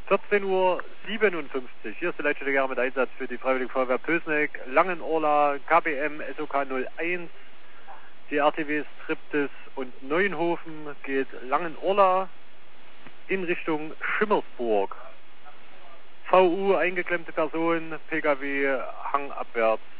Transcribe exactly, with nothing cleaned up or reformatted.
vierzehn Uhr siebenundfünfzig. Hier ist die Leitstelle mit Einsatz für die Freiwillige Feuerwehr Pößneck, Langenorla, K B M, S O K null eins, die R T Ws Triptis und Neuenhofen geht Langenorla in Richtung Schimmersburg. V U eingeklemmte Person, P K W hangabwärts.